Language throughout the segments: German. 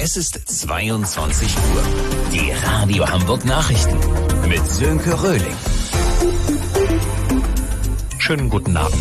Es ist 22 Uhr. Die Radio Hamburg Nachrichten mit Sönke Röhling. Schönen guten Abend.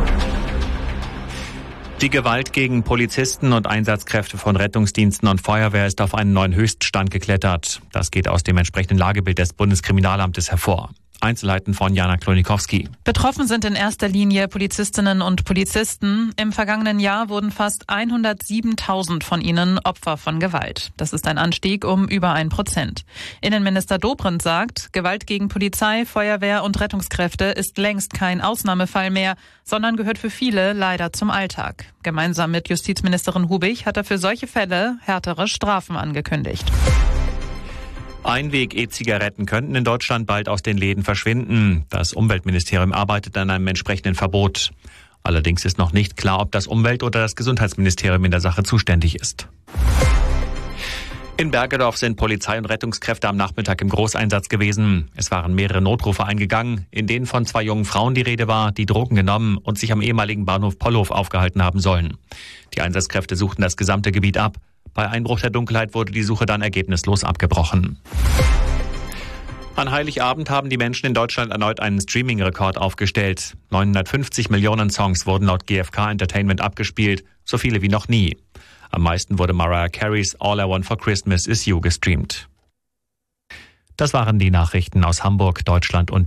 Die Gewalt gegen Polizisten und Einsatzkräfte von Rettungsdiensten und Feuerwehr ist auf einen neuen Höchststand geklettert. Das geht aus dem entsprechenden Lagebild des Bundeskriminalamtes hervor. Einzelheiten von Jana Klonikowski. Betroffen sind in erster Linie Polizistinnen und Polizisten. Im vergangenen Jahr wurden fast 107.000 von ihnen Opfer von Gewalt. Das ist ein Anstieg um über 1%. Innenminister Dobrindt sagt, Gewalt gegen Polizei, Feuerwehr und Rettungskräfte ist längst kein Ausnahmefall mehr, sondern gehört für viele leider zum Alltag. Gemeinsam mit Justizministerin Hubig hat er für solche Fälle härtere Strafen angekündigt. Einweg-E-Zigaretten könnten in Deutschland bald aus den Läden verschwinden. Das Umweltministerium arbeitet an einem entsprechenden Verbot. Allerdings ist noch nicht klar, ob das Umwelt- oder das Gesundheitsministerium in der Sache zuständig ist. In Bergedorf sind Polizei und Rettungskräfte am Nachmittag im Großeinsatz gewesen. Es waren mehrere Notrufe eingegangen, in denen von 2 jungen Frauen die Rede war, die Drogen genommen und sich am ehemaligen Bahnhof Pollhof aufgehalten haben sollen. Die Einsatzkräfte suchten das gesamte Gebiet ab. Bei Einbruch der Dunkelheit wurde die Suche dann ergebnislos abgebrochen. An Heiligabend haben die Menschen in Deutschland erneut einen Streaming-Rekord aufgestellt. 950 Millionen Songs wurden laut GfK Entertainment abgespielt, so viele wie noch nie. Am meisten wurde Mariah Careys All I Want for Christmas Is You gestreamt. Das waren die Nachrichten aus Hamburg, Deutschland und